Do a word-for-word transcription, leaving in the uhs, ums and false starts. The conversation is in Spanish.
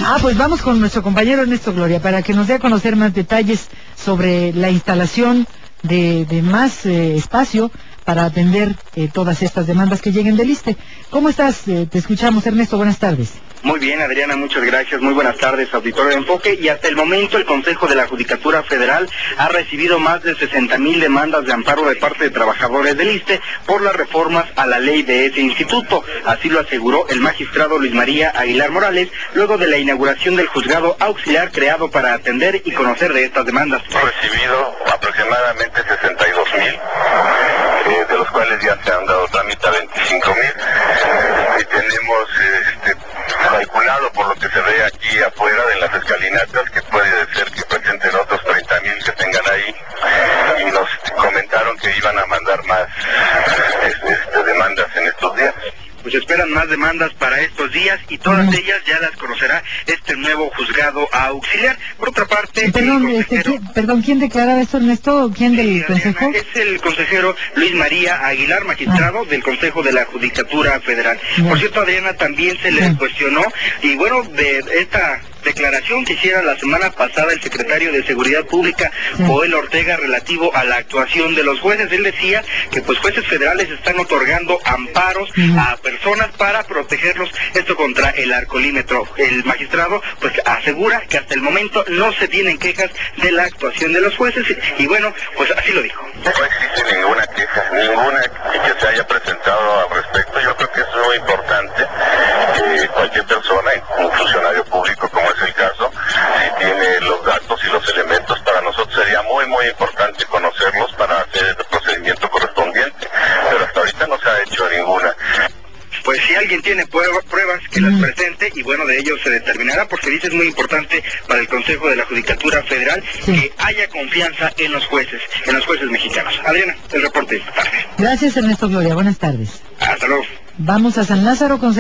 Ah, pues vamos con nuestro compañero Ernesto Gloria para que nos dé a conocer más detalles sobre la instalación de, de más eh, espacio para atender eh, todas estas demandas que lleguen del ISSSTE. ¿Cómo estás? Eh, te escuchamos, Ernesto. Buenas tardes. Muy bien, Adriana, muchas gracias. Muy buenas tardes, auditorio de Enfoque. Y hasta el momento el Consejo de la Judicatura Federal ha recibido más de sesenta mil demandas de amparo de parte de trabajadores del ISSSTE por las reformas a la ley de ese instituto. Así lo aseguró el magistrado Luis María Aguilar Morales, luego de la inauguración del juzgado auxiliar creado para atender y conocer de estas demandas. Hemos recibido aproximadamente sesenta y dos mil, eh, de los cuales ya se han dado trámite a veinticinco mil. Y tenemos este, calculado por lo que se ve aquí afuera de las escalinatas que puede ser que presenten otros treinta mil que tengan ahí, y nos comentaron que iban a mandar más este, demandas en estos días. Pues esperan más demandas para estos días y todas uh-huh. ellas ya las conocerá este nuevo juzgado auxiliar. Por otra parte, perdón, el este, ¿quién, perdón, ¿quién declaraba esto, Ernesto? ¿Quién del sí, Consejo? Adriana, es el consejero Luis María Aguilar, magistrado ah. del Consejo de la Judicatura Federal. Yeah. Por cierto, Adriana, también se le sí. cuestionó, y bueno, de esta declaración que hiciera la semana pasada el secretario de Seguridad Pública, sí. Joel Ortega, relativo a la actuación de los jueces. Él decía que pues jueces federales están otorgando amparos uh-huh. a personas para protegerlos, esto contra el alcoholímetro. El magistrado pues asegura que hasta el momento no se tienen quejas de la actuación de los jueces, y bueno, pues así lo dijo. No existe ninguna queja, ninguna que se haya presentado al respecto. Yo creo que es muy importante que cualquier persona, un funcionario público como es el caso, si tiene los datos y los elementos, para nosotros sería muy muy importante conocerlos para hacer el procedimiento correspondiente, pero hasta ahorita no se ha hecho ninguna. Pues si alguien tiene pruebas, que las presente, y bueno, de ello se determinará, porque dice es muy importante para el Consejo de la Judicatura Federal sí. que haya confianza en los jueces, en los jueces mexicanos. Adriana, el reporte de esta tarde. Gracias, Ernesto Gloria. Buenas tardes. Hasta luego. Vamos a San Lázaro con